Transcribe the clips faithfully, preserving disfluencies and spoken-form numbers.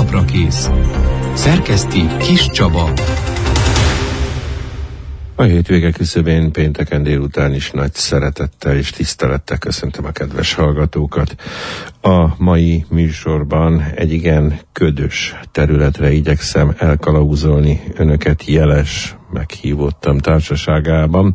napra kész. Szerkeszti Kis Csaba. A hétvége küszöbén pénteken délután is nagy szeretettel és tisztelettel köszöntöm a kedves hallgatókat. A mai műsorban egy igen ködös területre igyekszem elkalauzolni önöket jeles meghívottam társaságában.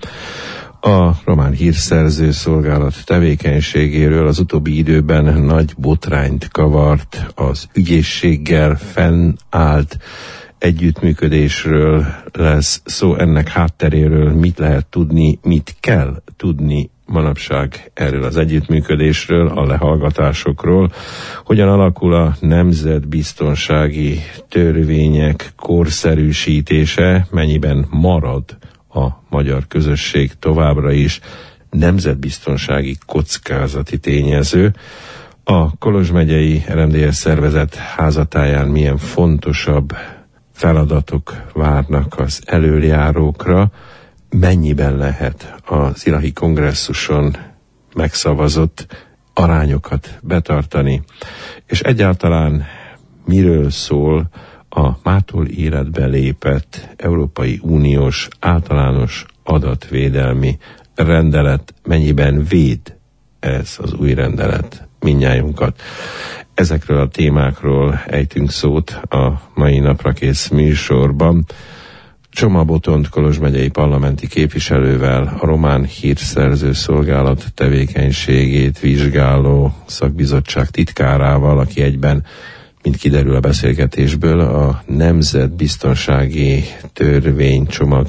A Román Hírszerző Szolgálat tevékenységéről az utóbbi időben nagy botrányt kavart az ügyészséggel fennállt együttműködésről lesz szó, ennek hátteréről, mit lehet tudni, mit kell tudni manapság erről az együttműködésről, a lehallgatásokról, hogyan alakul a nemzetbiztonsági törvények korszerűsítése, mennyiben marad a magyar közösség továbbra is nemzetbiztonsági kockázati tényező, a Kolozs megyei er em dé es szervezet házatáján milyen fontosabb feladatok várnak az elöljárókra, mennyiben lehet az irahi kongresszuson megszavazott arányokat betartani, és egyáltalán miről szól a mától életbe lépett Európai Uniós általános adatvédelmi rendelet, mennyiben véd ez az új rendelet mindnyájunkat. Ezekről a témákról ejtünk szót a mai napra kész műsorban. Csoma Botont Kolozs megyei parlamenti képviselővel, a Román Hírszerző Szolgálat tevékenységét vizsgáló szakbizottság titkárával, aki egyben, mint kiderül a beszélgetésből, a nemzetbiztonsági törvénycsomag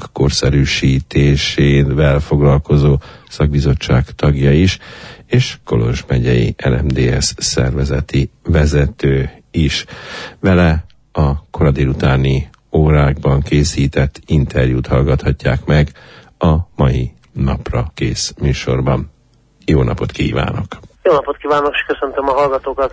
korszerűsítésével foglalkozó szakbizottság tagja is, és Kolozs megyei er em dé es szervezeti vezető is. Vele a kora délutáni órákban készített interjút hallgathatják meg a mai napra kész műsorban. Jó napot kívánok! Jó napot kívánok, és köszöntöm a hallgatókat!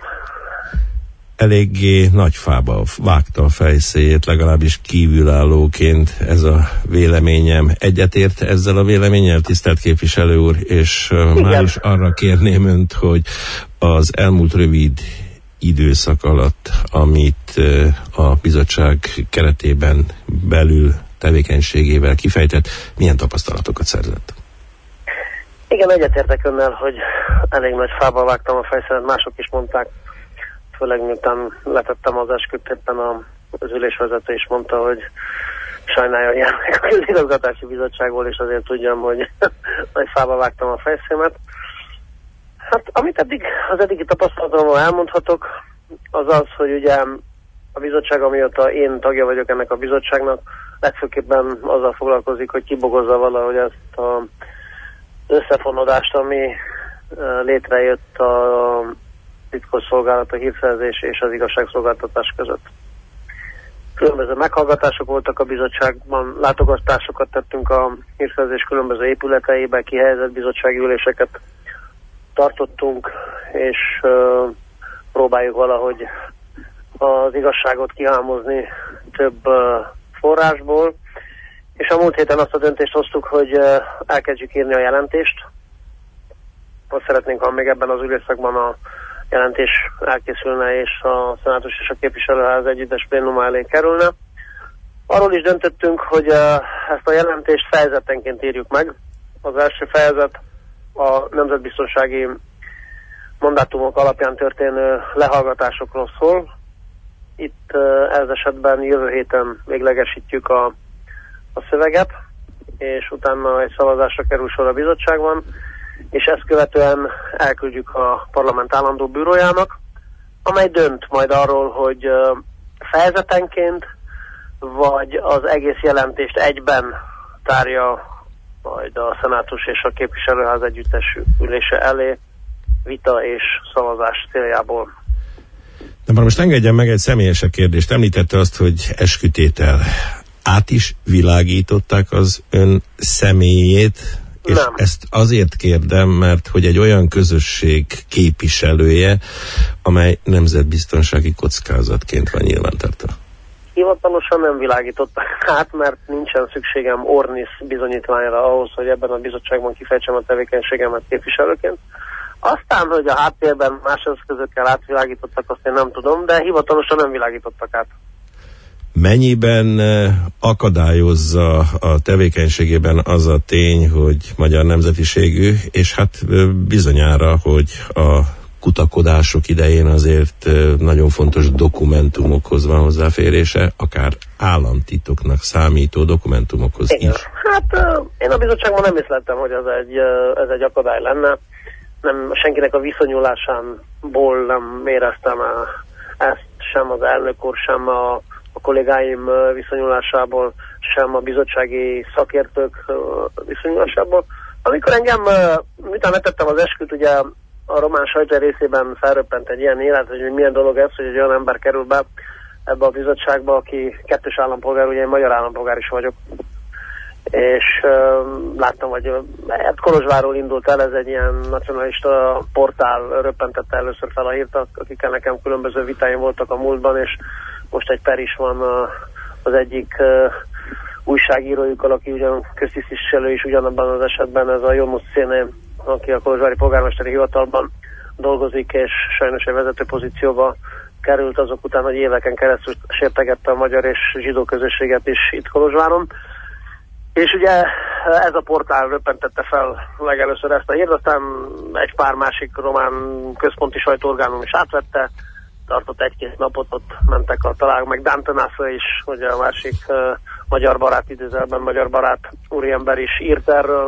Eléggé nagy fába vágta a fejszéjét, legalábbis kívülállóként ez a véleményem. Egyetért ezzel a véleménnyel, tisztelt képviselő úr, és Igen. már is arra kérném önt, hogy az elmúlt rövid időszak alatt, amit a bizottság keretében belül tevékenységével kifejtett, milyen tapasztalatokat szerzett? Igen, egyetértek önnel, hogy elég nagy fába vágtam a fejszémet, mások is mondták, főleg miután letettem az esküt, éppen az ülésvezető is mondta, hogy sajnálja, hogy járnak a közigazgatási bizottságból, és azért tudjam, hogy nagy fába vágtam a fejszémet. Hát amit eddig, az eddigi tapasztalatomról elmondhatok, az az, hogy ugye a bizottság, amióta én tagja vagyok ennek a bizottságnak, legfőképpen azzal foglalkozik, hogy kibogozza valahogy ezt az összefonódást, ami létrejött a titkosszolgálat, a hírszerzés és az igazságszolgáltatás között. Különböző meghallgatások voltak a bizottságban, látogatásokat tettünk a hírszerzés különböző épületeibe, kihelyezett bizottsági üléseket tartottunk, és uh, próbáljuk valahogy az igazságot kihámozni több uh, forrásból. És a múlt héten azt a döntést hoztuk, hogy uh, elkezdjük írni a jelentést. Azt szeretnénk, ha még ebben az ülésszakban a jelentés elkészülne, és a szenátus és a képviselőház együttes plénuma elé kerülne. Arról is döntöttünk, hogy uh, ezt a jelentést fejezetenként írjuk meg. Az első fejezet a nemzetbiztonsági mandátumok alapján történő lehallgatásokról szól. Itt uh, ez esetben jövő héten véglegesítjük a, a szöveget, és utána egy szavazásra kerül sor a bizottságban, és ezt követően elküldjük a parlament állandó bűrójának, amely dönt majd arról, hogy uh, fejezetenként, vagy az egész jelentést egyben tárja majd a szenátus és a képviselőház együttes ülése elé vita és szavazás céljából. De már most engedjen meg egy személyesebb kérdést. Említette azt, hogy eskütétel. Át is világították az ön személyét? És Nem. Ezt azért kérdem, mert hogy egy olyan közösség képviselője, amely nemzetbiztonsági kockázatként van nyilvántartva. Hivatalosan nem világítottak át, mert nincsen szükségem Ornisz bizonyítványra ahhoz, hogy ebben a bizottságban kifejtsem a tevékenységemet képviselőként. Aztán, hogy a háttérben más eszközökkel átvilágítottak, azt én nem tudom, de hivatalosan nem világítottak át. Mennyiben akadályozza a tevékenységében az a tény, hogy magyar nemzetiségű, és hát bizonyára, hogy a kutakodások idején azért nagyon fontos dokumentumokhoz van hozzáférése, akár államtitoknak számító dokumentumokhoz Igen. is. Hát én a bizottságban nem észleltem, hogy ez egy, ez egy akadály lenne. Nem, senkinek a viszonyulásánból nem éreztem ezt, sem az elnök úr, sem a, a kollégáim viszonyulásából, sem a bizottsági szakértők viszonyulásából. Amikor engem, miután letettem az esküt, ugye a román sajtó részében felröppent egy ilyen élet, hogy milyen dolog ez, hogy egy olyan ember kerül be ebbe a bizottságba, aki kettős állampolgár, ugye én magyar állampolgár is vagyok. És uh, láttam, hogy hát Kolozsvárról indult el, ez egy ilyen nacionalista portál röppentette először fel a hírt, akikkel nekem különböző vitáim voltak a múltban, és most egy per is van a, az egyik uh, újságírójukkal, aki ugyan köztisztviselő is ugyanabban az esetben, ez a Jomus Széné, aki a kolozsvári polgármesteri hivatalban dolgozik, és sajnos egy vezető pozícióba került azok után, hogy éveken keresztül sértegette a magyar és zsidó közösséget is itt Kolozsváron. És ugye ez a portál röppentette fel legelőször ezt a hírt, aztán egy pár másik román központi sajtóorgánum is átvette, tartott egy-két napot, ott mentek a találkozók, meg Dante Nassa is, ugye a másik uh, magyar barát, idézőjelben magyar barát úriember is írt erről.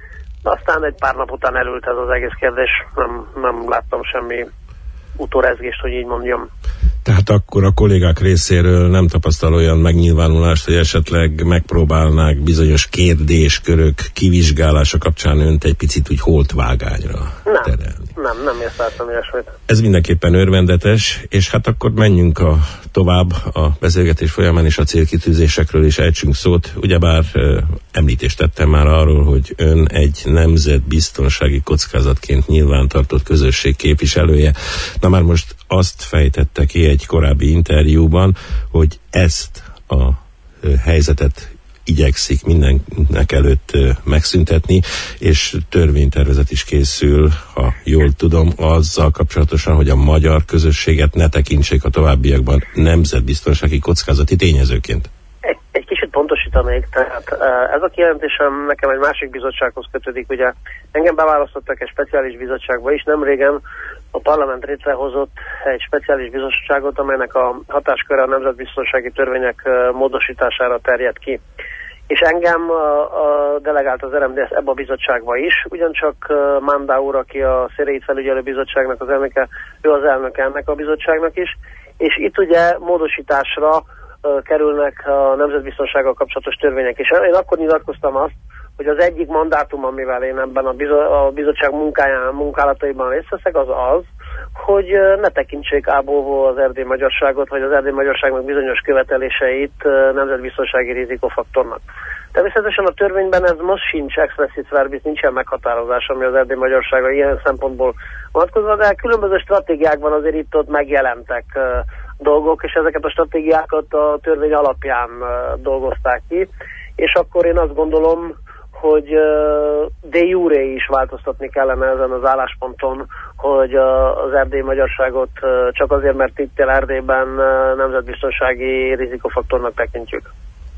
Aztán egy pár nap után elült ez az egész kérdés, nem, nem láttam semmi utórezgést, hogy így mondjam. Tehát akkor a kollégák részéről nem tapasztal olyan megnyilvánulást, hogy esetleg megpróbálnák bizonyos kérdéskörök kivizsgálása kapcsán önt egy picit úgy holtvágányra nem, terelni. Nem, nem értettem ilyesmit. Ez mindenképpen örvendetes, és hát akkor menjünk a, tovább a beszélgetés folyamán, és a célkitűzésekről is ejtsünk szót. Ugyebár e, említést tettem már arról, hogy ön egy nemzetbiztonsági kockázatként nyilvántartott közösség képviselője. Na már most azt fejtette ki egy korábbi interjúban, hogy ezt a e, helyzetet igyekszik mindennek előtt megszüntetni, és törvénytervezet is készül, ha jól tudom, azzal kapcsolatosan, hogy a magyar közösséget ne tekintsék a továbbiakban nemzetbiztonsági kockázati tényezőként. Egy, egy kicsit pontosítanék, tehát ez a kijelentésem nekem egy másik bizottsághoz kötődik, ugye engem beválasztottak egy speciális bizottságba is, nem régen a parlament létrehozott egy speciális bizottságot, amelynek a hatásköre a nemzetbiztonsági törvények módosítására terjed ki. És engem a, a delegált az er em dé es ebbe a bizottságba is, ugyancsak uh, Mándá úr, aki a Széréit felügyelő bizottságnak az elnöke, ő az elnöke ennek a bizottságnak is, és itt ugye módosításra uh, kerülnek a nemzetbiztonsággal kapcsolatos törvények, és én akkor nyilatkoztam azt, hogy az egyik mandátum, amivel én ebben a, bizo- a bizottság munkáján, munkálataiban részt veszek, az az, hogy ne tekintsék ábóvó az erdély magyarságot, vagy az erdély magyarságnak bizonyos követeléseit nemzetbiztonsági rizikofaktornak. Természetesen a törvényben ez most sincs expressis verbis, nincsen meghatározás, ami az erdély magyarságra ilyen szempontból vonatkozva, de különböző stratégiákban azért itt ott megjelentek uh, dolgok, és ezeket a stratégiákat a törvény alapján uh, dolgozták ki, és akkor én azt gondolom, hogy uh, de jure is változtatni kellene ezen az állásponton, hogy uh, az erdélyi magyarságot uh, csak azért, mert itt él Erdélyben uh, nemzetbiztonsági rizikofaktornak tekintjük.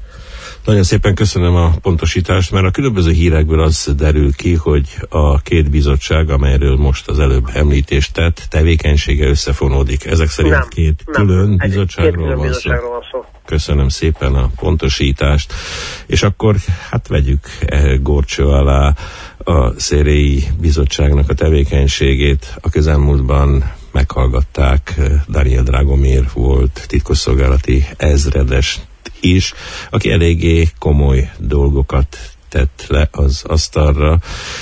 Nagyon szépen köszönöm a pontosítást, mert a különböző hírekből az derül ki, hogy a két bizottság, amelyről most az előbb említést tett, tevékenysége összefonódik. Ezek szerint nem, két nem, külön bizottságról, két van, szó. van szó. Köszönöm szépen a pontosítást, és akkor hát vegyük górcső alá a Széréi Bizottságnak a tevékenységét. A közelmúltban meghallgatták Daniel Dragomir volt titkosszolgálati ezredes is, aki eléggé komoly dolgokat tett le az asztalra,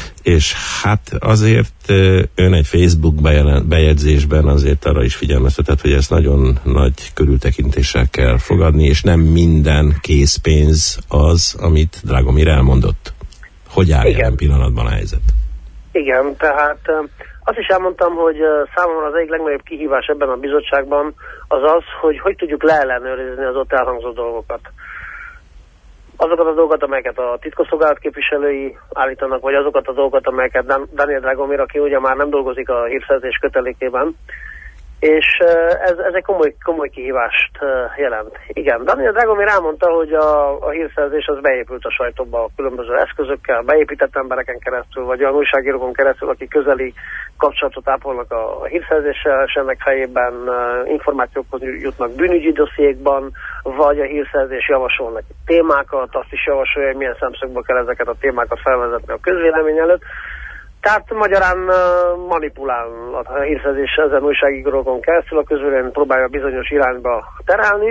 és hát azért ön egy Facebook bejegyzésben azért arra is figyelmeztetett, hogy ezt nagyon nagy körültekintéssel kell fogadni, és nem minden készpénz az, amit Dragomir elmondott. Hogy áll jelen pillanatban a helyzet? Igen, tehát azt is elmondtam, hogy számomra az egyik legnagyobb kihívás ebben a bizottságban az az, hogy hogy tudjuk leellenőrizni az ott elhangzó dolgokat. azokat a dolgokat, amelyeket a titkosszolgálat képviselői állítanak, vagy azokat a dolgokat, amelyeket Dan- Daniel Dragomir, aki ugye már nem dolgozik a hírszerzés kötelékében, és ez, ez egy komoly, komoly kihívást jelent. Igen, Daniel Dragomir elmondta, hogy a, a hírszerzés az beépült a sajtóba a különböző eszközökkel, beépített embereken keresztül, vagy olyan újságírókon keresztül, akik közeli kapcsolatot ápolnak a, a hírszerzéssel, és ennek fejében információkhoz jutnak bűnügyi dossziékban, vagy a hírszerzés javasol neki témákat, azt is javasolja, hogy milyen szemszögből kell ezeket a témákat felvezetni a közvélemény előtt. Tehát magyarán uh, manipulál a hírszerzés ezen újságírókon keresztül, a közvélemény próbálja bizonyos irányba terelni,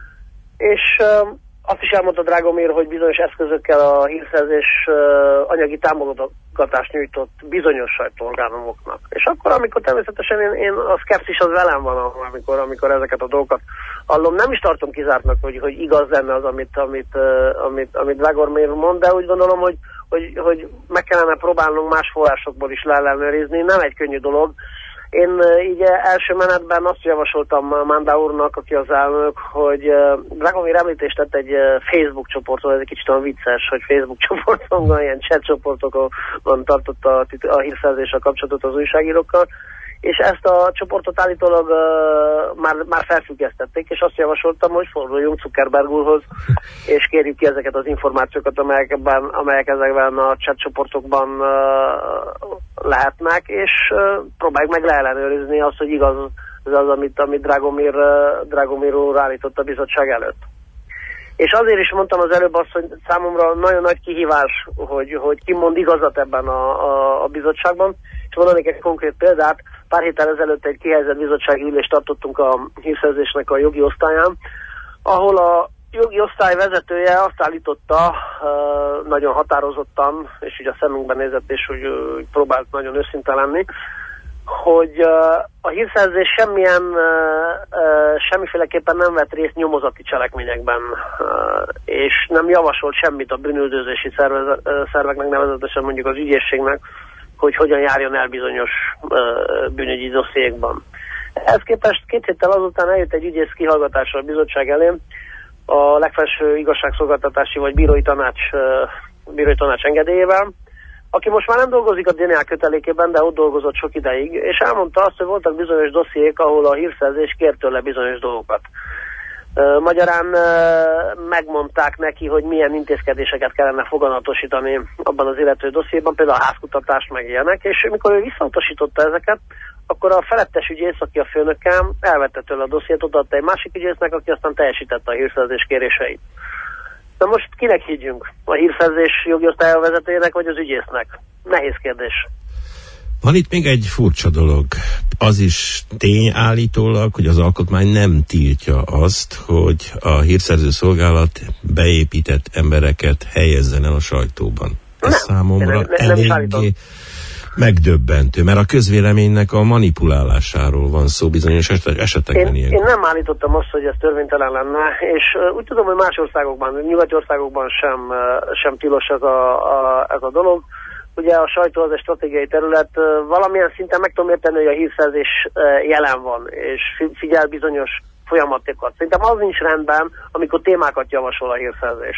és uh, azt is elmondta Dragomir, hogy bizonyos eszközökkel a hírszerzés uh, anyagi támogatást nyújtott bizonyos sajtóorgánumoknak. És akkor, amikor természetesen én, én a szkepszis az velem van, amikor, amikor ezeket a dolgokat hallom. Nem is tartom kizártnak, hogy, hogy igaz lenne az, amit, amit, uh, amit, amit Dragomir mond, de úgy gondolom, hogy Hogy, hogy meg kellene próbálnunk más forrásokból is leellenőrizni. Nem egy könnyű dolog. Én így első menetben azt javasoltam Manda úrnak, aki az elnök, hogy Dragomir említést tett egy Facebook csoportról, ez egy kicsit olyan vicces, hogy Facebook csoporton van, ilyen chat csoportokon tartott a, a hírszerzéssel kapcsolatot az újságírókkal, és ezt a csoportot állítólag uh, már, már felfüggesztették, és azt javasoltam, hogy forduljunk Zuckerberg úrhoz, és kérjük ki ezeket az információkat, amelyekben, amelyek ezekben a chat csoportokban uh, lehetnek, és uh, próbáljuk meg leellenőrizni azt, hogy igaz az, az amit, amit Dragomir, uh, Dragomir úr állított a bizottság előtt. És azért is mondtam az előbb azt, hogy számomra nagyon nagy kihívás, hogy, hogy ki mond igazat ebben a, a, a bizottságban, és mondanék egy konkrét példát. Pár héttel ezelőtt egy kihelyezett bizottsági ülést tartottunk a hírszerzésnek a jogi osztályán, ahol a jogi osztály vezetője azt állította nagyon határozottan, és ugye a szemünkben nézett, és úgy próbált nagyon őszinte lenni, hogy a hírszerzés semmilyen, semmiféleképpen nem vett részt nyomozati cselekményekben, és nem javasolt semmit a bűnüldözési szerveknek, nevezetesen mondjuk az ügyészségnek, hogy hogyan járjon el bizonyos bűnügyi dossziékban. Ehhez képest két héttel azután eljött egy ügyész kihallgatásra a bizottság elé, a legfelső igazságszolgáltatási vagy bírói tanács, bírói tanács engedélyével, aki most már nem dolgozik a dé en á kötelékében, de ott dolgozott sok ideig, és elmondta azt, hogy voltak bizonyos dossziék, ahol a hírszerzés kért tőle bizonyos dolgokat. Magyarán megmondták neki, hogy milyen intézkedéseket kellene foganatosítani abban az illető dossziéban, például a házkutatást meg ilyenek, és amikor ő visszautasította ezeket, akkor a felettes ügyész, aki a főnökkel, elvette tőle a dossziét, odaadta egy másik ügyésznek, aki aztán teljesítette a hírszerzés kéréseit. Na most kinek higgyünk? A hírszerzés jogi osztályvezetőjének vagy az ügyésznek? Nehéz kérdés. Van itt még egy furcsa dolog. Az is tény állítólag, hogy az alkotmány nem tiltja azt, hogy a hírszerző szolgálat beépített embereket helyezzen el a sajtóban. Ez nem, számomra nem, nem, eléggé megdöbbentő, mert a közvéleménynek a manipulálásáról van szó bizonyos esetekben. Én, én nem állítottam azt, hogy ez törvénytelen lenne, és uh, úgy tudom, hogy más országokban, nyugati országokban sem, uh, sem tilos ez a, a, ez a dolog. Ugye a sajtó az egy stratégiai terület, valamilyen szinten meg tudom érteni, hogy a hírszerzés jelen van, és figyel bizonyos folyamatokat. Szerintem az nincs rendben, amikor témákat javasol a hírszerzés.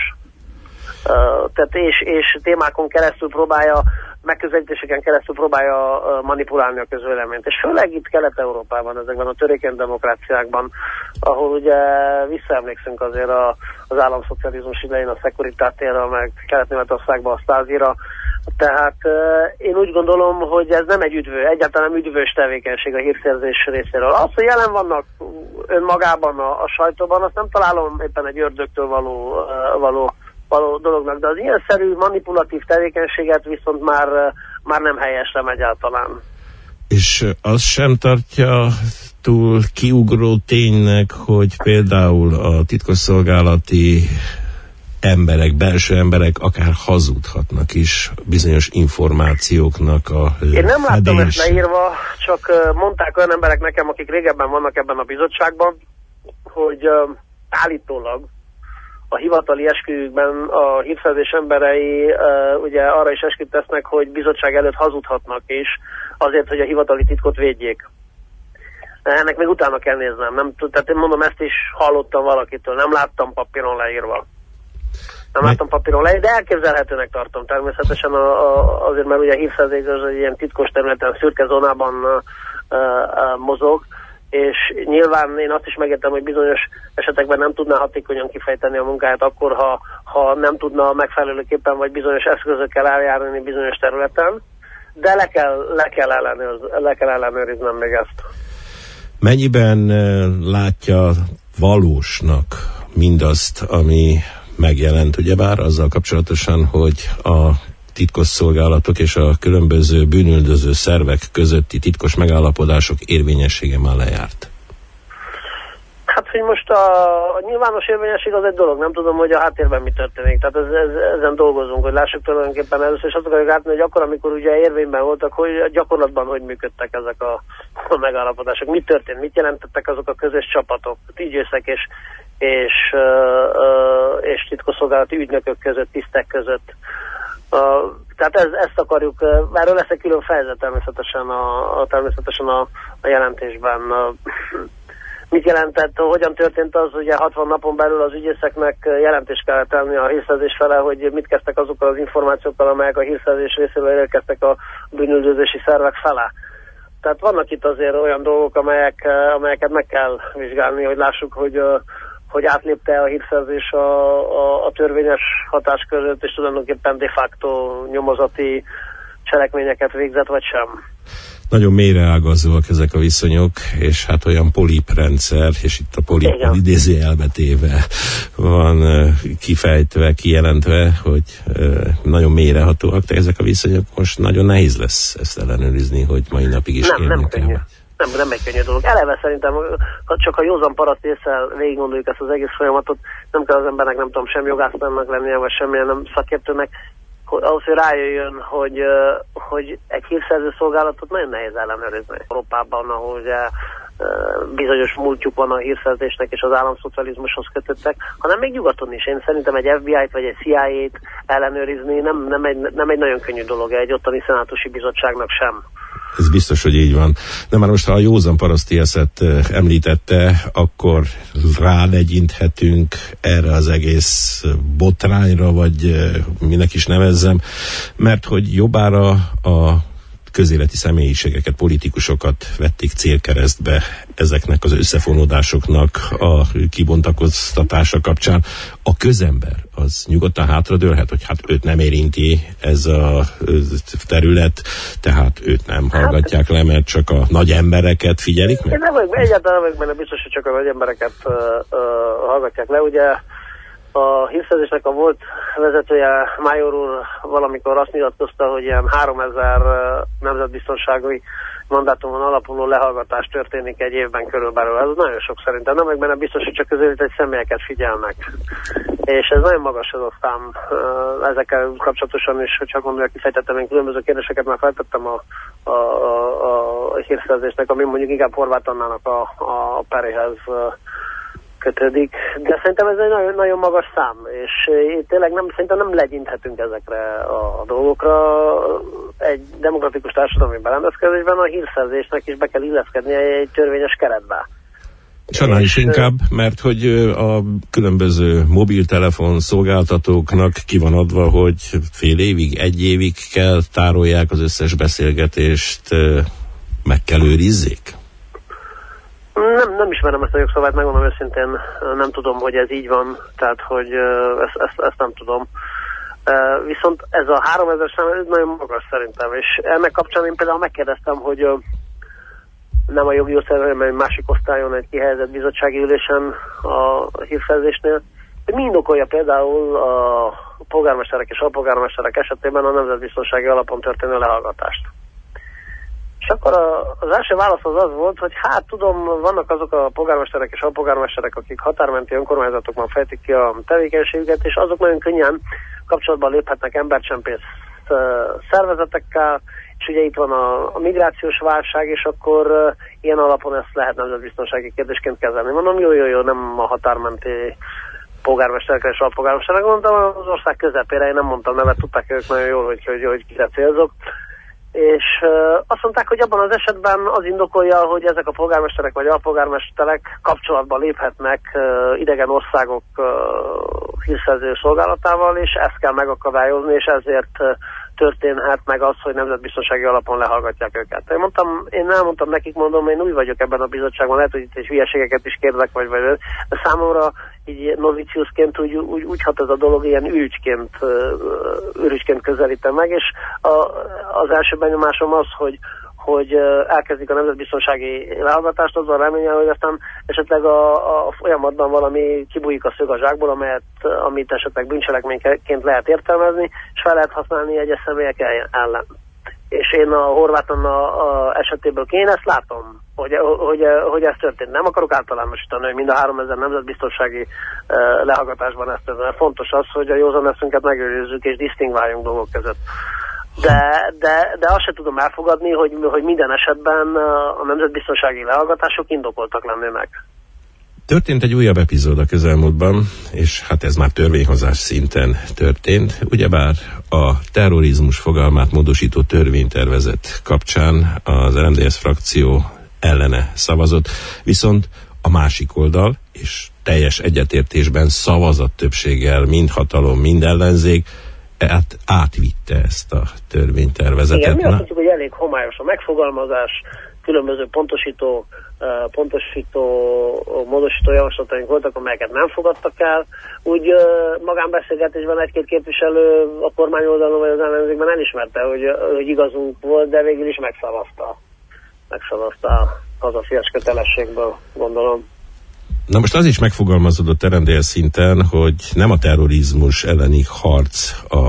Tehát és, és témákon keresztül próbálja, megközelítéseken keresztül próbálja manipulálni a közvéleményt. És főleg itt Kelet-Európában, ezekben a törékeny demokráciákban, ahol ugye visszaemlékszünk azért a, az államszocializmus idején a Securitatére, meg Kelet-Németországban a Stasi-ra. Tehát uh, én úgy gondolom, hogy ez nem egy üdvő, egyáltalán nem üdvös tevékenység a hírszerzés részéről. Az, hogy jelen vannak önmagában a, a sajtóban, azt nem találom éppen egy ördögtől való, uh, való, való dolognak, de az ilyenszerű manipulatív tevékenységet viszont már, uh, már nem helyesre egyáltalán. És az sem tartja túl kiugró ténynek, hogy például a titkosszolgálati emberek, belső emberek akár hazudhatnak is bizonyos információknak a lefedés. Én nem láttam ezt leírva, csak mondták olyan emberek nekem, akik régebben vannak ebben a bizottságban, hogy uh, állítólag a hivatali esküjükben a hírszerzés emberei uh, ugye arra is esküt tesznek, hogy bizottság előtt hazudhatnak is, azért, hogy a hivatali titkot védjék. Ennek még utána kell néznem. Nem, tehát én mondom, ezt is hallottam valakitől, nem láttam papíron leírva. Nem láttam papíron le, de elképzelhetőnek tartom természetesen a, a, azért, mert ugye a hírszerzés az egy ilyen titkos területen, szürke zónában uh, uh, mozog, és nyilván én azt is megértem, hogy bizonyos esetekben nem tudná hatékonyan kifejteni a munkáját akkor, ha, ha nem tudna megfelelőképpen vagy bizonyos eszközökkel eljárni bizonyos területen, de le kell, le kell, ellenőrz, le kell ellenőriznem még ezt. Mennyiben látja valósnak mindazt, ami megjelent, ugyebár azzal kapcsolatosan, hogy a titkosszolgálatok és a különböző bűnüldöző szervek közötti titkos megállapodások érvényessége már lejárt? Hát, hogy most a, a nyilvános érvényesség az egy dolog, nem tudom, hogy a háttérben mi történik, tehát ez, ez, ezen dolgozunk, hogy lássuk tulajdonképpen először, és azt akarjuk látni, hogy akkor, amikor ugye érvényben voltak, hogy gyakorlatban hogy működtek ezek a, a megállapodások, mi történt, mit jelentettek azok a közös csapatok, ügyészek és, és, és, és titkosszolgálati ügynökök között, tisztek között. Uh, tehát ez, ezt akarjuk, uh, erről lesz egy külön fejezet természetesen a, a, természetesen a, a jelentésben. Uh, mit jelentett, hogyan történt az, ugye hatvan napon belül az ügyészeknek jelentést kellett tenni a hírszerzés fele, hogy mit kezdtek azokkal az információkkal, amelyek a hírszerzés részéről érkeztek a bűnüldözési szervek fele. Tehát vannak itt azért olyan dolgok, amelyek, amelyeket meg kell vizsgálni, hogy lássuk, hogy uh, hogy átlépte a hírszerzés a, a, a törvényes hatáskörét, és tulajdonképpen de facto nyomozati cselekményeket végzett, vagy sem. Nagyon mélyreágazóak ezek a viszonyok, és hát olyan poliprendszer, és itt a polip idézőjelbe téve van kifejtve, kijelentve, hogy nagyon mélyrehatóak, de ezek a viszonyok most nagyon nehéz lesz ezt ellenőrizni, hogy mai napig is nem, nem könnyű. Nem, nem egy könnyű dolog. Eleve szerintem, ha csak a józan paraszt észre végig gondoljuk ezt az egész folyamatot, nem kell az embernek, nem tudom, sem jogásznak lennie, vagy semmilyen nem szakértőnek, ahhoz, hogy rájöjjön, hogy, hogy egy hírszerző szolgálatot nagyon nehéz ellenőrizni. Európában, ahol ugye bizonyos múltjuk van a hírszerzésnek és az államszocializmushoz kötöttek, hanem még nyugaton is. Én szerintem egy ef bé i-t vagy egy cé i á-t ellenőrizni nem, nem, egy, nem egy nagyon könnyű dolog, egy ottani szenátusi bizottságnak sem. Ez biztos, hogy így van. De már most, ha a józan paraszti eszet említette, akkor rálegyinthetünk erre az egész botrányra, vagy minek is nevezzem, mert hogy jobbára a közéleti személyiségeket, politikusokat vették célkeresztbe ezeknek az összefonódásoknak a kibontakoztatása kapcsán. A közember az nyugodtan hátradőlhet, hogy hát őt nem érinti ez a terület, tehát őt nem hallgatják le, mert csak a nagy embereket figyelik meg? Én nem vagyok, egyáltalán nem vagyok benne biztos, hogy csak a nagy embereket uh, uh, hallgatják le. Ugye a hírszerzésnek a volt vezetője, Major úr valamikor azt nyilatkozta, hogy ilyen háromezer nemzetbiztonsági mandátumon alapuló lehallgatás történik egy évben körülbelül. Ez nagyon sok szerintem. Nem meg benne biztos, hogy csak közülít egy személyeket figyelnek. És ez nagyon magas ez a szám. Ezekkel kapcsolatosan is, hogyha gondolja, kifejtettem, én különböző kérdéseket már feltettem a, a, a, a hírszerzésnek, ami mondjuk inkább Horváth Annának a, a peréhez kötődik, de szerintem ez egy nagyon, nagyon magas szám, és tényleg nem, szerintem nem legyinthetünk ezekre a dolgokra. Egy demokratikus társadalmi berendezkedésben a hírszerzésnek is be kell illeszkednie egy törvényes keretbe. És annál is inkább, mert hogy a különböző mobiltelefon szolgáltatóknak ki van adva, hogy fél évig, egy évig kell tárolják az összes beszélgetést, meg kell őrizzék? Nem, nem ismerem ezt a jogszabályt, megmondom őszintén, nem tudom, hogy ez így van, tehát hogy ezt, ezt, ezt nem tudom. Viszont ez a háromezer szám, ez nagyon magas szerintem, és ennek kapcsán én például megkérdeztem, hogy nem a jogi osztályon, hanem egy másik osztályon, egy kihelyezett bizottsági ülésen a hírszerzésnél, hogy mi indokolja például a polgármesterek és alpolgármesterek esetében a nemzetbiztonsági alapon történő lehallgatást. És akkor a, az első válasz az az volt, hogy hát tudom, vannak azok a polgármesterek és alpolgármesterek, akik határmenti önkormányzatokban fejtik ki a tevékenységüket, és azok nagyon könnyen kapcsolatban léphetnek embercsempész szervezetekkel, és ugye itt van a, a migrációs válság, és akkor uh, ilyen alapon ezt lehet nemzetbiztonsági kérdésként kezelni. Mondom, jó, jó, jó, nem a határmenti polgármesterekre és alpolgármesterekre, mondtam, az ország közepére, én nem mondtam nevet, tudták ők nagyon jól, hogy, hogy, hogy kire célzok. és uh, azt mondták, hogy abban az esetben az indokolja, hogy ezek a polgármesterek vagy alpolgármesterek kapcsolatba léphetnek uh, idegen országok uh, hírszerző szolgálatával, és ezt kell megakadályozni, és ezért uh, történhet meg az, hogy nemzetbiztonsági alapon lehallgatják őket. Én mondtam, én elmondtam nekik, mondom, én új vagyok ebben a bizottságban, lehet, hogy itt is hülyeségeket is kérdek, vagy, vagy de számomra így noviciusként úgy, úgy, úgy hat ez a dolog, ilyen ürügyként, ürügyként közelítem meg, és a, az első benyomásom az, hogy hogy elkezdik a nemzetbiztonsági lehallgatást azzal reményel, hogy aztán esetleg a, a folyamatban valami kibújik a szög a zsákból, amelyet, amit esetleg bűncselekményként lehet értelmezni, és fel lehet használni egyes személyek ellen. És én a Horváth Anna esetéből én ezt látom, hogy, hogy, hogy ez történt. Nem akarok általánosítani, hogy mind a háromezer nemzetbiztonsági lehallgatásban ezt történt. Fontos az, hogy a józan eszünket megőrizzük és disztingváljunk dolgok között. De, de, de azt sem tudom elfogadni, hogy, hogy minden esetben a nemzetbiztonsági lehallgatások indokoltak lennének. Történt egy újabb epizód a közelmúltban, és hát ez már törvényhozás szinten történt. Ugyebár a terrorizmus fogalmát módosító törvénytervezet kapcsán az er em dé es frakció ellene szavazott, viszont a másik oldal, és teljes egyetértésben szavazattöbbséggel mind hatalom, mind ellenzék, át, átvitte ezt a törvénytervezetet. Igen, mi azt mondjuk, hogy elég homályos a megfogalmazás, különböző pontosító, uh, pontosító, módosító javaslataink voltak, amelyeket nem fogadtak el. Úgy uh, magánbeszélgetésben egy-két képviselő a kormányoldalon vagy az ellenzékben elismerte, hogy, hogy igazunk volt, de végül is megszavazta. Megszavazta a hazafias kötelességből, gondolom. Na most az is megfogalmazódott er em dé es szinten, hogy nem a terrorizmus elleni harc a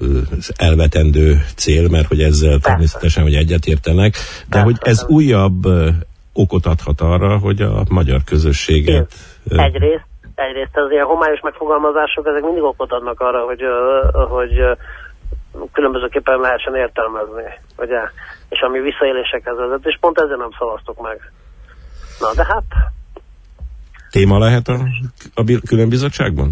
az elvetendő cél, mert hogy ezzel persze, természetesen hogy egyetértenek, de persze, hogy ez persze. újabb okot adhat arra, hogy a magyar közösséget... Egyrészt, egyrészt az ilyen homályos megfogalmazások, ezek mindig okot adnak arra, hogy, hogy különbözőképpen lehessen értelmezni, ugye? És ami visszaélésekhez vezet, és pont ezzel nem szavaztok meg. Na, de hát... Téma lehet a, a különbizottságban?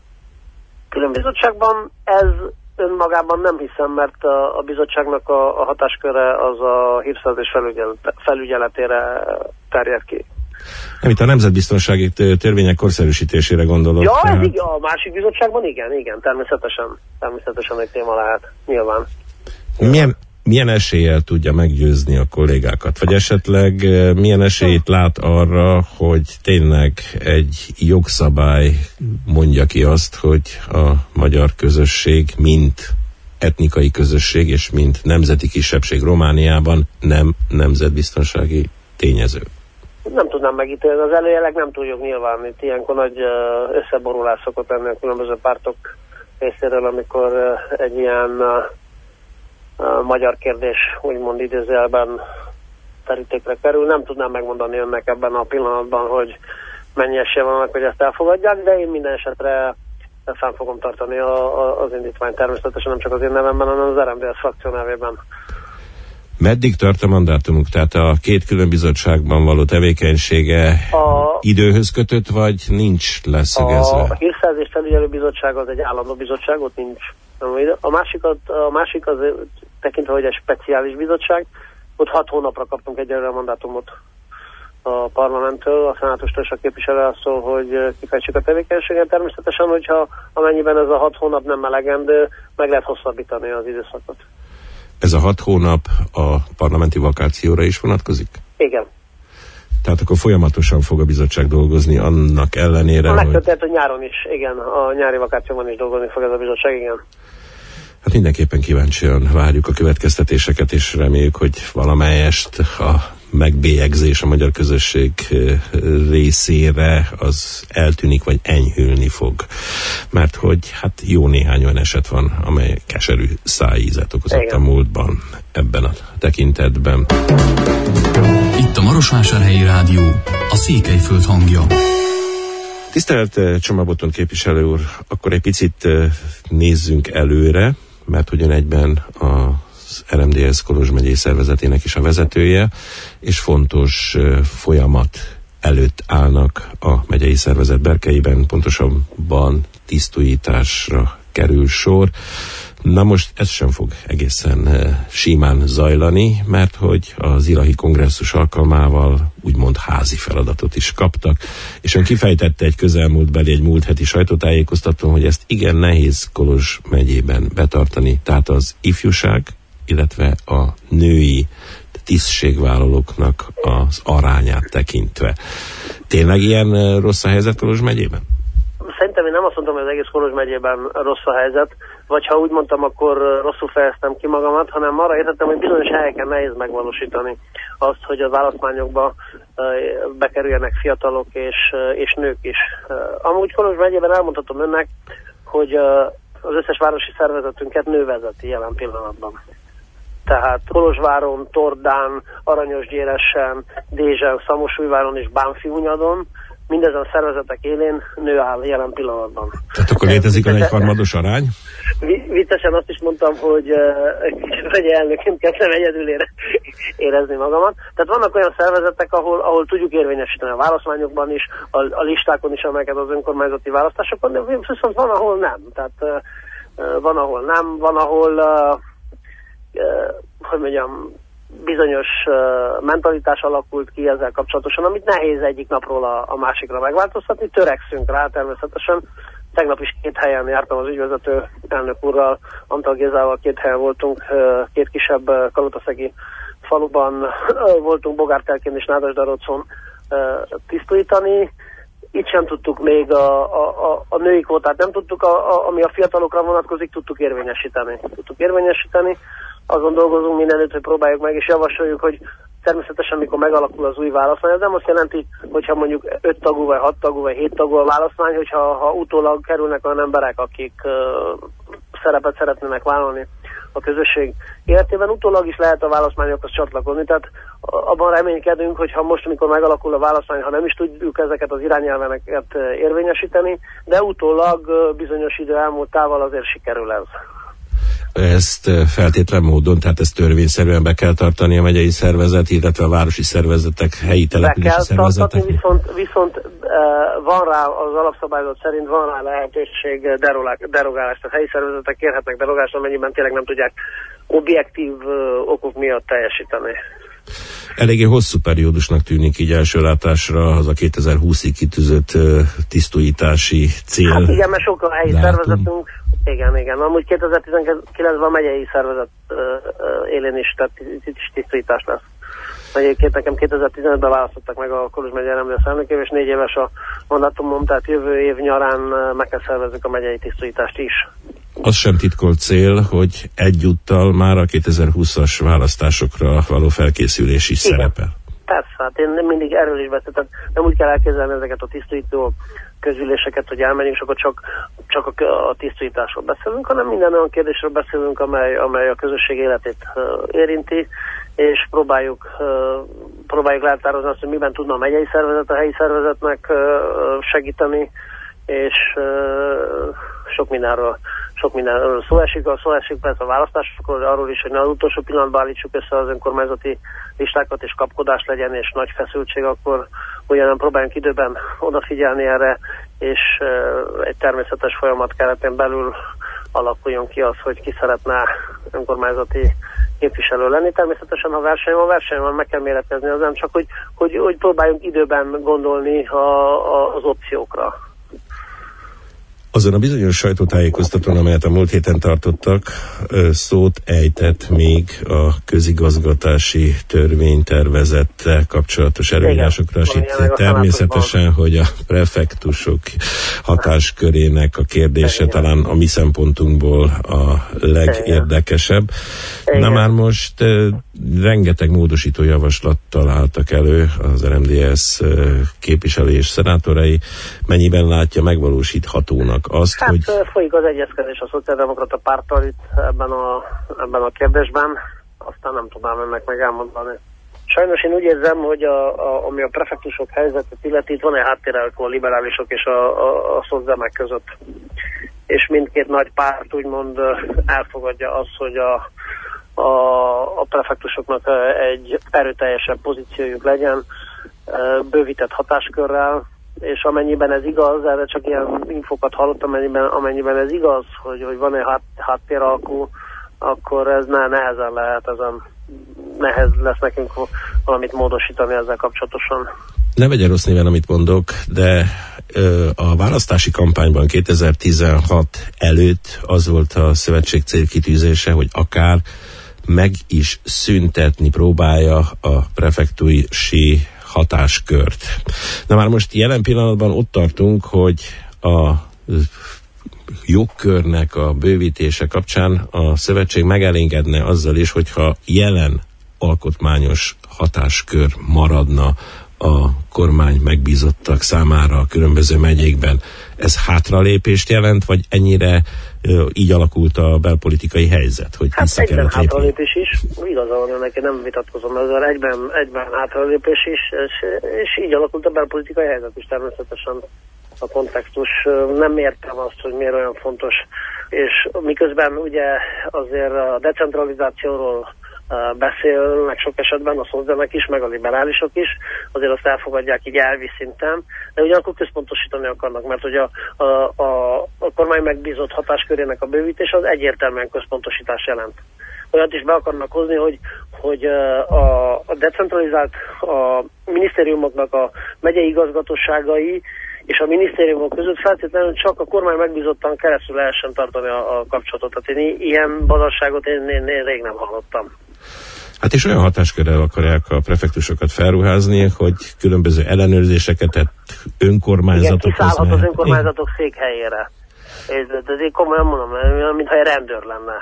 Különbizottságban ez önmagában nem hiszem, mert a, a bizottságnak a, a hatásköre az a hírszerzés felügyelet, felügyeletére terjed ki. Nem, itt a nemzetbiztonsági törvények korszerűsítésére gondolok. Ja, ez így, a másik bizottságban igen, igen, természetesen. Természetesen egy téma lehet, nyilván. Milyen, milyen eséllyel tudja meggyőzni a kollégákat? Vagy esetleg milyen esélyt lát arra, hogy tényleg egy jogszabály mondja ki azt, hogy a magyar közösség, mint etnikai közösség és mint nemzeti kisebbség Romániában nem nemzetbiztonsági tényező? Nem tudnám megítélni, az előjelek nem tudjuk nyilván. Itt ilyenkor nagy összeborulás szokott lenni a különböző pártok részéről, amikor egy ilyen a magyar kérdés úgymond idézőjelben terítékre kerül. Nem tudnám megmondani önnek ebben a pillanatban, hogy mennyi esélye van annak, hogy ezt elfogadják, de én minden esetre fenn fogom tartani a, a, az indítványt. Természetesen nem csak az én nevemben, hanem az er em dé es frakció nevében. Meddig tart a mandátumuk? Tehát a két külön bizottságban való tevékenysége a, időhöz kötött, vagy nincs leszögezve? A, a hírszerzés felügyelő bizottság az egy állandó bizottság, ott nincs. A másik, a másik az tekintve, hogy egy speciális bizottság, ott hat hónapra kaptunk egyelőre a mandátumot a parlamenttől, a szenátustól és a képviselő szól, hogy kifejtsük a tevékenységet. Természetesen, hogyha amennyiben ez a hat hónap nem elegendő, meg lehet hosszabbítani az időszakot. Ez a hat hónap a parlamenti vakációra is vonatkozik? Igen. Tehát akkor folyamatosan fog a bizottság dolgozni annak ellenére, megtörtént, hogy... hogy nyáron is, igen, a nyári vakációban is dolgozni fog ez a bizottság, igen. Hát mindenképpen kíváncsian várjuk a következtetéseket, és reméljük, hogy valamelyest a megbélyegzés a magyar közösség részére az eltűnik, vagy enyhülni fog. Mert hogy hát jó néhány olyan eset van, amely keserű szájízet okozott igen. a múltban ebben a tekintetben. Itt a Marosvásárhelyi Rádió, a Székelyföld hangja. Tisztelt Csoma Botton képviselő úr, akkor egy picit nézzünk előre, mert ugyan egyben az er em dé es Kolozs megyei szervezetének is a vezetője, és fontos folyamat előtt állnak a megyei szervezet berkeiben, pontosabban tisztújításra kerül sor. Na most ez sem fog egészen simán zajlani, mert hogy az Irahi kongresszus alkalmával úgymond házi feladatot is kaptak, és ön kifejtette egy közelmúltbeli, egy múlt heti sajtótájékoztatón, hogy ezt igen nehéz Kolozs megyében betartani, tehát az ifjúság, illetve a női tisztségvállalóknak az arányát tekintve. Tényleg ilyen rossz a helyzet Kolozs megyében? Szerintem én nem azt mondtam, hogy az egész Kolozs megyében rossz a helyzet, vagy ha úgy mondtam, akkor rosszul fejeztem ki magamat, hanem arra értettem, hogy bizonyos helyeken nehéz megvalósítani azt, hogy a választmányokba bekerüljenek fiatalok és, és nők is. Amúgy Kolozs megyében elmondhatom önnek, hogy az összes városi szervezetünket nő vezeti jelen pillanatban. Tehát Kolozsváron, Tordán, Aranyosgyéresen, Dézsen, Szamosújváron és Bánffyúnyadon mindezen szervezetek élén nő áll jelen pillanatban. Tehát akkor létezik az egyharmados arány? Viccesen azt is mondtam, hogy megye elnökként kezdtem egyedül érezni magamat. Tehát vannak olyan szervezetek, ahol, ahol tudjuk érvényesíteni a választmányokban is, a, a listákon is, amelyeket az önkormányzati választásokon, de viszont van, ahol nem. Tehát van, ahol nem, van, ahol hogy mondjam, bizonyos uh, mentalitás alakult ki ezzel kapcsolatosan, amit nehéz egyik napról a, a másikra megváltoztatni. Törekszünk rá természetesen. Tegnap is két helyen jártam az ügyvezető elnök úrral, Antal Gézával két helyen voltunk, uh, két kisebb uh, kalotaszegi faluban uh, voltunk, Bogártelkén és Nádasdarócon uh, tisztítani. Itt sem tudtuk még a, a, a, a női kvótát, nem tudtuk, a, a, ami a fiatalokra vonatkozik, tudtuk érvényesíteni. Tudtuk érvényesíteni. Azon dolgozunk mindenütt, hogy próbáljuk meg, és javasoljuk, hogy természetesen, mikor megalakul az új választmány, ez nem azt jelenti, hogyha mondjuk öt tagú, vagy hat tagú, vagy hét tagú a választmány, hogyha ha utólag kerülnek olyan emberek, akik uh, szerepet szeretnének vállalni a közösség életében, utólag is lehet a választmányokhoz csatlakozni. Tehát abban reménykedünk, hogy ha most, amikor megalakul a választmány, ha nem is tudjuk ezeket az irányelveket érvényesíteni, de utólag uh, bizonyos idő elmúltával azért sikerül ez. Ezt feltétlen módon, tehát ezt törvényszerűen be kell tartani a megyei szervezet, illetve a városi szervezetek, helyi települési szervezetek. Be kell tartani, viszont, viszont uh, van rá, az alapszabályzat szerint van rá lehetőség derogálás, tehát helyi szervezetek kérhetnek derogálást, amennyiben tényleg nem tudják objektív uh, okok miatt teljesíteni. Eléggé hosszú periódusnak tűnik így első látásra az a kétezer-húszig kitűzött uh, tisztújítási cél. Hát igen, mert sok a helyi dátum. Szervezetünk. Igen, igen. Amúgy kétezer-tizenkilencben a megyei szervezet uh, uh, élén is, tehát is tisztítás lesz. Egyébként nekem kétezer-tizenötben választottak meg a Kolozs megye rendőr elnökévé, és négy éves a mandátumom, tehát jövő év nyarán uh, meg kell szervezzük a megyei tisztítást is. Az sem titkolt cél, hogy egyúttal már a kétezer-húszas választásokra való felkészülés is igen. Szerepel. Persze, hát én mindig erről is beszéltem. Nem úgy kell elképzelni ezeket a tisztító közüléseket, hogy elmenjünk, és akkor csak, csak a, a tisztításról beszélünk, hanem minden olyan kérdésről beszélünk, amely, amely a közösség életét uh, érinti, és próbáljuk, uh, próbáljuk lehatározni azt, hogy miben tudna a megyei szervezet a helyi szervezetnek uh, segíteni, és uh, sok mindenről, sok mindenről szó esik, a szó esik persze a választásokról, arról is, hogy ne az utolsó pillanatban állítsuk össze az önkormányzati listákat, és kapkodás legyen, és nagy feszültség, akkor ugyanan próbáljunk időben odafigyelni erre, és uh, egy természetes folyamat keretén belül alakuljon ki az, hogy ki szeretne önkormányzati képviselő lenni. Természetesen, ha verseny van, verseny van, meg kell méretkezni, az nem csak, hogy, hogy, hogy próbáljunk időben gondolni a, a, az opciókra. Azon a bizonyos sajtótájékoztatón, amelyet a múlt héten tartottak, szót ejtett még a közigazgatási törvénytervezettel kapcsolatos előírásokra. Itt természetesen, hogy a prefektusok hatáskörének a kérdése igen. Talán a mi szempontunkból a legérdekesebb. Igen. Na már most rengeteg módosító javaslattal álltak elő az er em dé es képviselői és szenátorai. Mennyiben látja megvalósíthatónak azt, hát, hogy... folyik az egyezkedés a Szociáldemokrata Párttal itt ebben a, ebben a kérdésben, aztán nem tudnám ennek meg elmondani. Sajnos én úgy érzem, hogy a, a, ami a prefektusok helyzetet illeti, itt van egy háttérelkó a liberálisok és a, a, a szocdemek között. És mindkét nagy párt úgymond elfogadja azt, hogy a, a, a prefektusoknak egy erőteljesebb pozíciójuk legyen, bővített hatáskörrel, és amennyiben ez igaz, erre csak ilyen infokat hallottam, amennyiben, amennyiben ez igaz, hogy, hogy van egy hát, háttéralkú, akkor ez ne, nehezen lehet, ezen nehez lesz nekünk valamit módosítani ezzel kapcsolatosan. Ne vegye rossz néven, amit mondok, de ö, a választási kampányban kétezer-tizenhat előtt az volt a szövetség célkitűzése, hogy akár meg is szüntetni próbálja a prefektusi hatáskört. Na már most jelen pillanatban ott tartunk, hogy a jogkörnek a bővítése kapcsán a szövetség megelégedne azzal is, hogyha jelen alkotmányos hatáskör maradna a kormány megbízottak számára a különböző megyékben. Ez hátralépést jelent, vagy ennyire ö, így alakult a belpolitikai helyzet, hogy hát vissza kellett lépni? Hátralépés is, igaza van neki, nem vitatkozom ezzel, egyben, egyben hátralépés is, és, és így alakult a belpolitikai helyzet is természetesen. A kontextus, nem értem azt, hogy miért olyan fontos, és miközben ugye azért a decentralizációról beszélnek sok esetben a szociálisták is, meg a liberálisok is, azért azt elfogadják így elvi szinten, de ugyanakkor központosítani akarnak, mert hogy a, a, a, a kormány megbízott hatáskörének a bővítés az egyértelműen központosítás jelent. Olyat is be akarnak hozni, hogy, hogy a, a decentralizált a minisztériumoknak a megyei igazgatóságai és a minisztériumok között feltétlenül csak a kormány megbízottan keresztül lehessen tartani a, a kapcsolatot. Tehát én ilyen bazasságot én, én, én rég nem hallottam. Hát és olyan hatáskörrel akarják a prefektusokat felruházni, hogy különböző ellenőrzéseket tett önkormányzatokhoz. Igen, kiszállhat az önkormányzatok én... székhelyére. De én komolyan mondom, mintha egy rendőr lenne.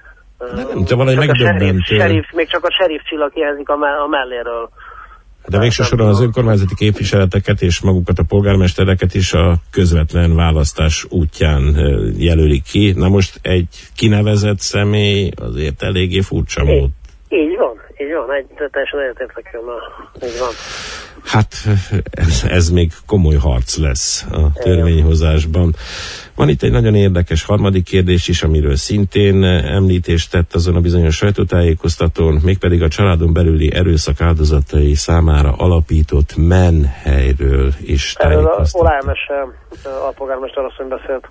Nem, de valahogy megdöbbentő. Még csak a sheriff csillag hiányzik a, me- a melléről. De végső soron az önkormányzati képviseleteket és magukat a polgármestereket is a közvetlen választás útján jelölik ki. Na most egy kinevezett személy azért eléggé furcsa mód. Így van, így van, egy, teljesen egyetértek önnel. Így van. Hát ez, ez még komoly harc lesz a törvényhozásban. Van itt egy nagyon érdekes harmadik kérdés is, amiről szintén említést tett azon a bizonyos sajtótájékoztatón, mégpedig a családon belüli erőszak áldozatai számára alapított menhelyről is tájékoztatott. Erről a Olájmese alpolgármester asszony beszélt.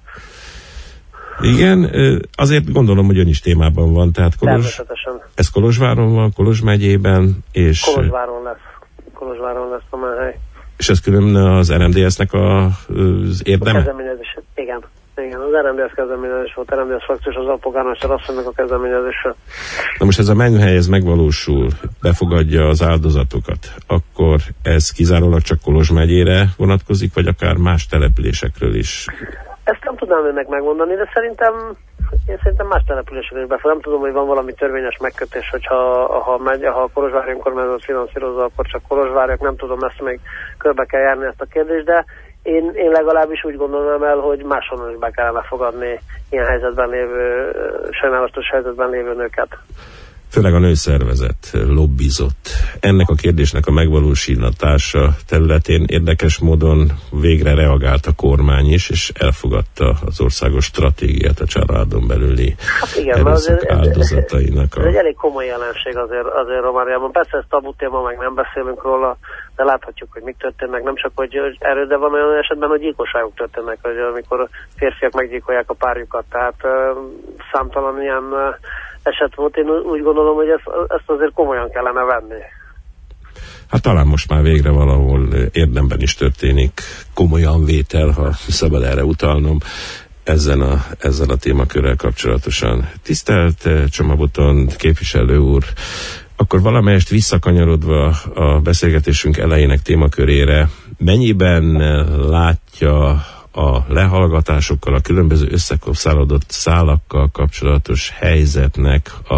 Igen, azért gondolom, hogy ön is témában van, tehát Kolozs, ez Kolozsváron van, Kolozs megyében, és... Kolozsváron lesz, Kolozsváron lesz a menhely. És ez külön az er em dé es-nek a, az érdeme? A kezdeményezés, igen. Igen, az er em dé es kezdeményezés volt, er em dé es frakciós az alpolgármester asszonynak a kezdeményezésre. Na most ez a menhely, ez megvalósul, befogadja az áldozatokat, akkor ez kizárólag csak Kolozs megyére vonatkozik, vagy akár más településekről is? Ezt nem tudnám önnek megmondani, de szerintem én szerintem más településekről is befog. Nem tudom, hogy van valami törvényes megkötés, hogyha ha, megy, ha a Kolozsvári önkormányzat finanszírozza, akkor csak Kolozsváriak, nem tudom, ezt még körbe kell járni ezt a kérdést, de én, én legalábbis úgy gondolom el, hogy máshonnan is be kellene fogadni ilyen helyzetben lévő, sajnálatos helyzetben lévő nőket. Főleg a nőszervezet lobbizott. Ennek a kérdésnek a megvalósítása területén érdekes módon végre reagált a kormány is, és elfogadta az országos stratégiát a családon belüli hát igen, erőszak áldozatainak. Ez, ez egy elég komoly jelenség azért, azért Romániában. Persze ez tabu téma, meg nem beszélünk róla, de láthatjuk, hogy mik történnek. Nem csak, hogy erő, de van olyan esetben, hogy gyilkosságok történnek, hogy amikor férfiak meggyilkolják a párjukat. Tehát számtalan ilyen eset volt. Én úgy gondolom, hogy ezt, ezt azért komolyan kellene venni. Hát talán most már végre valahol érdemben is történik komolyan vétel, ha szabad erre utalnom, ezen a, ezzel a témakörrel kapcsolatosan. Tisztelt Csomaboton képviselő úr, akkor valamelyest visszakanyarodva a beszélgetésünk elejének témakörére, mennyiben látja a lehallgatásokkal, a különböző összekopszálódott szálakkal kapcsolatos helyzetnek a,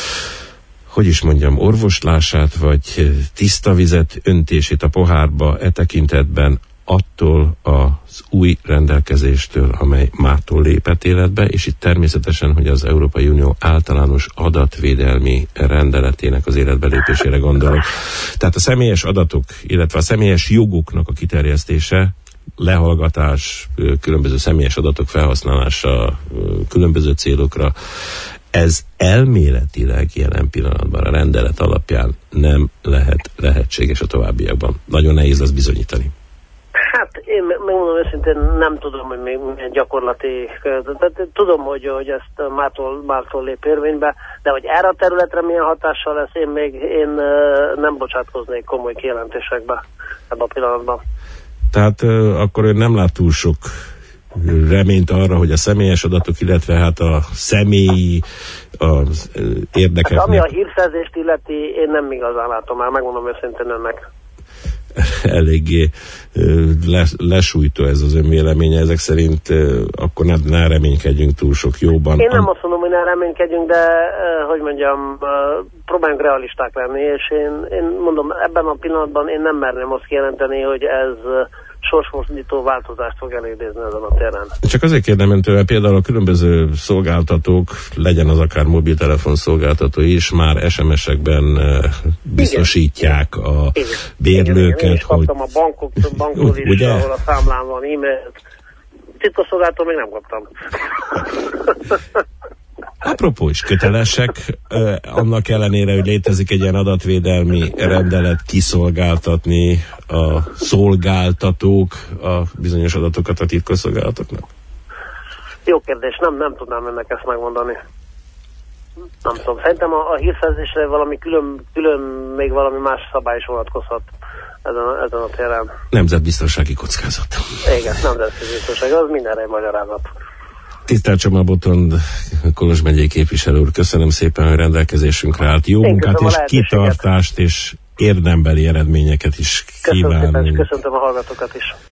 hogy is mondjam, orvoslását, vagy tiszta vizet öntését a pohárba e tekintetben attól az új rendelkezéstől, amely mától lépett életbe, és itt természetesen, hogy az Európai Unió általános adatvédelmi rendeletének az életbelépésére gondolok. Tehát a személyes adatok, illetve a személyes jogoknak a kiterjesztése, lehallgatás, különböző személyes adatok felhasználása különböző célokra, ez elméletileg jelen pillanatban a rendelet alapján nem lehet lehetséges a továbbiakban. Nagyon nehéz az bizonyítani. Hát én megmondom őszintén, nem tudom, hogy még milyen gyakorlati, tehát tudom, hogy, hogy ezt mától, mától lép érvénybe, de hogy erre a területre milyen hatással lesz, én még én nem bocsátkoznék komoly kijelentésekbe ebben a pillanatban. Tehát akkor ön nem lát túl sok reményt arra, hogy a személyes adatok, illetve hát a személyi az érdekeknek... Hát, ami a hírszerzést illeti, én nem igazán látom már, megmondom őszintén önnek. Eléggé les, lesújtó ez az ön véleménye, ezek szerint akkor ne, ne reménykedjünk túl sok jóban. Én nem azt mondom, hogy ne reménykedjünk, de hogy mondjam, próbáljunk realisták lenni, és én, én mondom, ebben a pillanatban én nem merném azt kijelenteni, hogy ez sorsmozdító változást fog elidézni ezen a téren. Csak azért kérdem öntől, például a különböző szolgáltatók, legyen az akár mobiltelefon szolgáltató is, már es em es-ekben biztosítják igen. a igen. bérlőket. Igen, én is hogy... kaptam a bankok, bankról is, ugye? Ahol a számlán van e-mail. Titkosszolgáltól még nem kaptam. Apropó is kötelesek, eh, annak ellenére, hogy létezik egy ilyen adatvédelmi rendelet, kiszolgáltatni a szolgáltatók a bizonyos adatokat a titkosszolgálatoknak? Jó kérdés, nem, nem tudnám ennek ezt megmondani. Nem tudom, szerintem a, a hírszerzésre valami külön, külön, még valami más szabály is vonatkozhat ezen a, ezen a téren. Nemzetbiztonsági kockázat. Igen, nemzetbiztonság, az mindenre egy magyarázat. Tisztelt Csoma Botond, Kolozs megyei képviselő úr, köszönöm szépen, hogy rendelkezésünkre állt. Jó munkát és kitartást és érdembeli eredményeket is kívánunk. Köszönöm szépen, és köszöntöm a hallgatókat is.